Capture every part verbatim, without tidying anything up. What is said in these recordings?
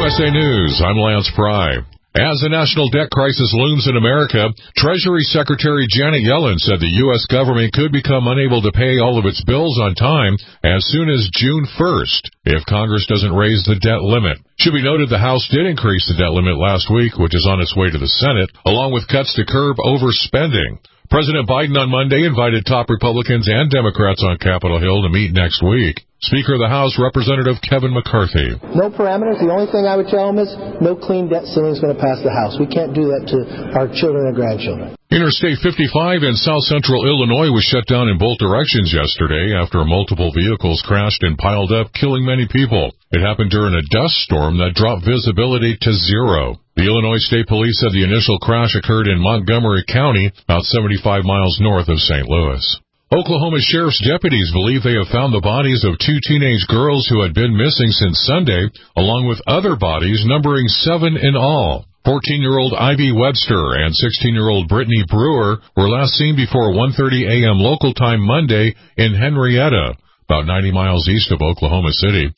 S A News, I'm Lance Pry. As the national debt crisis looms in America, Treasury Secretary Janet Yellen said the U S government could become unable to pay all of its bills on time as soon as June first if Congress doesn't raise the debt limit. Should be noted the House did increase the debt limit last week, which is on its way to the Senate, along with cuts to curb overspending. President Biden on Monday invited top Republicans and Democrats on Capitol Hill to meet next week. Speaker of the House, Representative Kevin McCarthy. No parameters. The only thing I would tell them is no clean debt ceiling is going to pass the House. We can't do that to our children and grandchildren. Interstate fifty-five in south central Illinois was shut down in both directions yesterday after multiple vehicles crashed and piled up, killing many people. It happened during a dust storm that dropped visibility to zero. The Illinois State Police said the initial crash occurred in Montgomery County, about seventy-five miles north of Saint Louis. Oklahoma Sheriff's deputies believe they have found the bodies of two teenage girls who had been missing since Sunday, along with other bodies numbering seven in all. fourteen-year-old Ivy Webster and sixteen-year-old Brittany Brewer were last seen before one thirty a.m. local time Monday in Henrietta, about ninety miles east of Oklahoma City.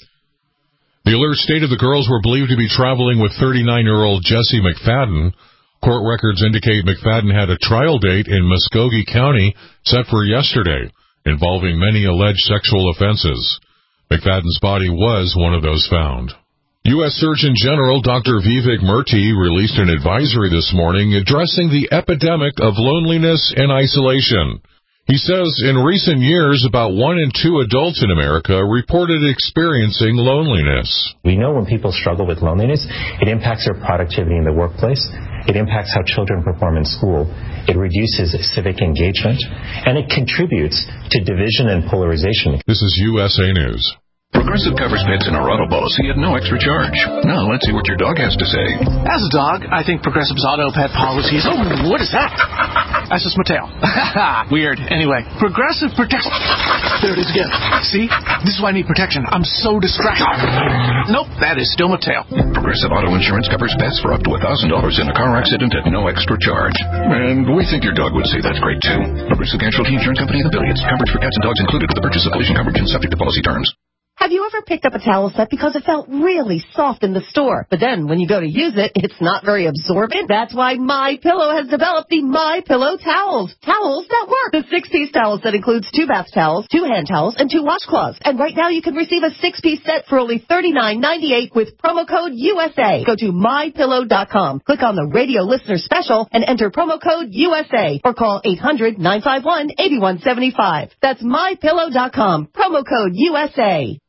The alert stated the girls were believed to be traveling with thirty-nine-year-old Jesse McFadden. Court records indicate McFadden had a trial date in Muskogee County set for yesterday, involving many alleged sexual offenses. McFadden's body was one of those found. U S Surgeon General Doctor Vivek Murthy released an advisory this morning addressing the epidemic of loneliness and isolation. He says in recent years, about one in two adults in America reported experiencing loneliness. We know when people struggle with loneliness, it impacts their productivity in the workplace. It impacts how children perform in school. It reduces civic engagement, and it contributes to division and polarization. This is U S A News. Progressive covers pets in our auto policy at no extra charge. Now, let's see what your dog has to say. As a dog, I think Progressive's auto pet policy is... Oh, what is that? That's just my tail. Weird. Anyway, Progressive protects... There it is again. See? This is why I need protection. I'm so distracted. Nope, that is still my tail. Progressive Auto Insurance covers pets for up to one thousand dollars in a car accident at no extra charge. And we think your dog would say that's great, too. Progressive Casualty Insurance Company and affiliates. Coverage for cats and dogs included with the purchase of collision coverage and subject to policy terms. Have you ever picked up a towel set because it felt really soft in the store, but then when you go to use it, it's not very absorbent? That's why MyPillow has developed the MyPillow towels. Towels that work. The six-piece towel set includes two bath towels, two hand towels, and two washcloths. And right now you can receive a six-piece set for only thirty-nine ninety-eight with promo code U S A. Go to my pillow dot com, click on the radio listener special, and enter promo code U S A, or call eight hundred nine five one eight one seven five. That's my pillow dot com, promo code U S A.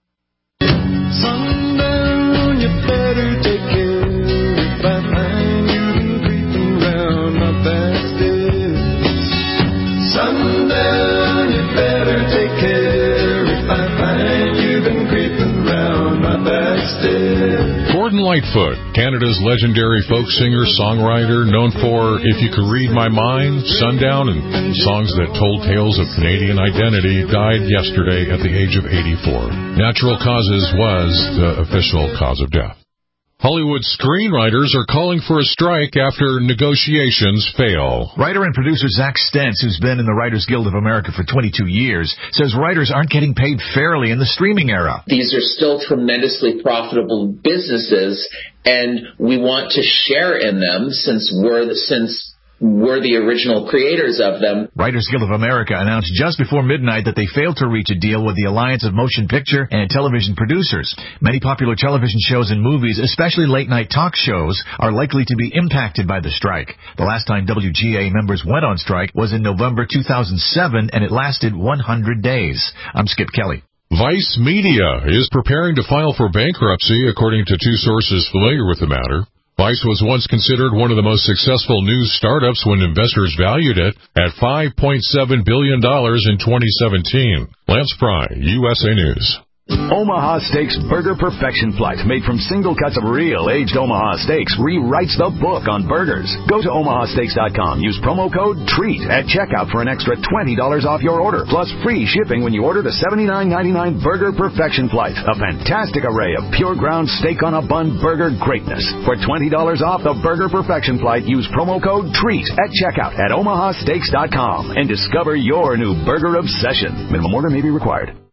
Sundown, you better take care if I find you been creeping round my back stairs. Sundown, you better take care if I find you been creeping round my back stairs. Gordon Lightfoot, Canada's legendary folk singer, songwriter, known for If You Could Read My Mind, Sundown, and songs that told tales of Canadian identity, died yesterday at the age of eighty-four. Natural causes was the official cause of death. Hollywood screenwriters are calling for a strike after negotiations fail. Writer and producer Zach Stentz, who's been in the Writers Guild of America for twenty-two years, says writers aren't getting paid fairly in the streaming era. These are still tremendously profitable businesses, and we want to share in them since we're the, since we're the original creators of them. Writers Guild of America announced just before midnight that they failed to reach a deal with the Alliance of Motion Picture and Television Producers. Many popular television shows and movies, especially late-night talk shows, are likely to be impacted by the strike. The last time W G A members went on strike was in November two thousand seven, and it lasted one hundred days. I'm Skip Kelly. Vice Media is preparing to file for bankruptcy, according to two sources familiar with the matter. Vice was once considered one of the most successful news startups when investors valued it at five point seven billion dollars in twenty seventeen. Lance Pry, U S A News. Omaha Steaks Burger Perfection Flight, made from single cuts of real aged Omaha steaks, rewrites the book on burgers. Go to omaha steaks dot com. Use promo code TREAT at checkout for an extra twenty dollars off your order, plus free shipping when you order the seventy-nine ninety-nine Burger Perfection Flight, a fantastic array of pure ground steak on a bun burger greatness. For twenty dollars off the Burger Perfection Flight, use promo code TREAT at checkout at omaha steaks dot com and discover your new burger obsession. Minimum order may be required.